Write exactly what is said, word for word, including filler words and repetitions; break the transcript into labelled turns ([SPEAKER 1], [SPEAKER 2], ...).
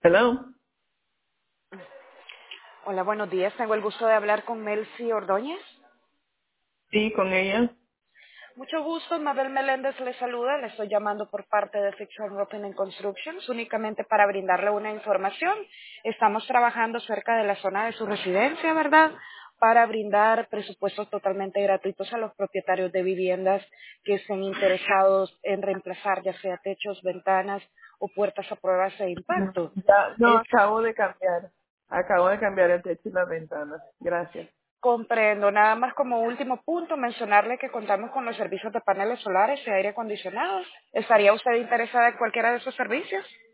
[SPEAKER 1] Hello.
[SPEAKER 2] Hola, buenos días. Tengo el gusto de hablar con Melcy Ordóñez.
[SPEAKER 1] Sí, con ella.
[SPEAKER 2] Mucho gusto, Mabel Meléndez le saluda. Le estoy llamando por parte de Fiction Roofing and Constructions únicamente para brindarle una información. Estamos trabajando cerca de la zona de su residencia, ¿verdad? Para brindar presupuestos totalmente gratuitos a los propietarios de viviendas que estén interesados en reemplazar ya sea techos, ventanas o puertas a pruebas de
[SPEAKER 1] No,
[SPEAKER 2] impacto.
[SPEAKER 1] ya, no,
[SPEAKER 2] Es
[SPEAKER 1] acabo de cambiar. Acabo de cambiar el techo y las ventanas. Gracias.
[SPEAKER 2] Comprendo. Nada más como último punto, mencionarle que contamos con los servicios de paneles solares y aire acondicionado. ¿Estaría usted interesada en cualquiera de esos servicios?